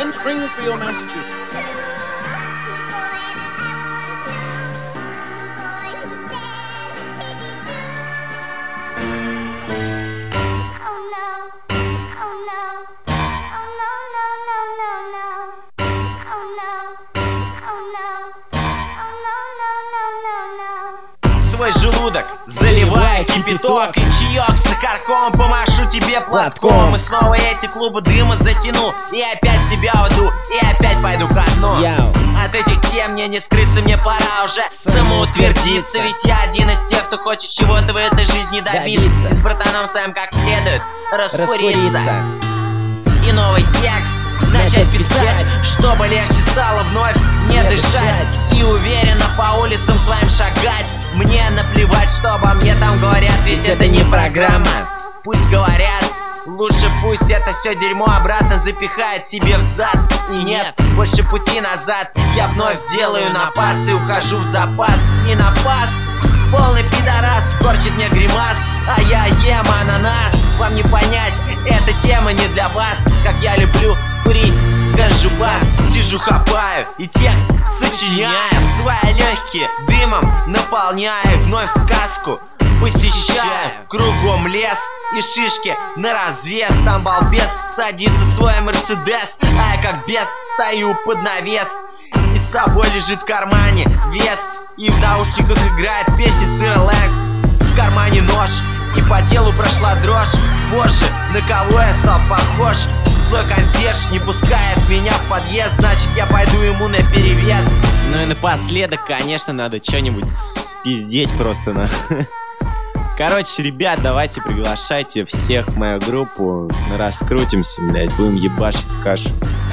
and Springfield, Massachusetts. Свой желудок заливай кипяток и чаек с сахарком, помашу тебе платком. И снова эти клубы дыма затяну, и опять себя уйду, и опять пойду ко дну. От этих тем мне не скрыться, мне пора уже самоутвердиться. Ведь я один из тех, кто хочет чего-то в этой жизни добиться, и с братаном своим как следует раскуриться. И новый текст начать писать, чтобы легче стало вновь не дышать. И уверенно по улицам своим шагать. Мне наплевать, что обо мне там говорят, ведь это не программа. Пусть говорят, лучше пусть это все дерьмо обратно запихает себе в зад. И нет больше пути назад. Я вновь делаю напас и ухожу в запас. И напас, полный пидорас, корчит мне гримас, а я ем ананас. Вам не понять, эта тема не для вас. Как я люблю курить ганджубас, сижу хапаю и текст сочиняю в свои легкие, дымом наполняю, вновь сказку посещаю. Кругом лес и шишки на развес, там балбес садится в свой мерседес, а я как бес стою под навес. И с собой лежит в кармане вес, и в наушниках играет песня Сыра Лэнкс. В кармане нож, и по телу прошла дрожь. Боже, на кого я стал похож? Злой консьерж не пускает меня в подъезд, значит я пойду ему наперевес. Ну и напоследок, конечно, надо что-нибудь спиздеть просто на... Короче, ребят, давайте приглашайте всех в мою группу. Раскрутимся, блядь, будем ебашить кашу.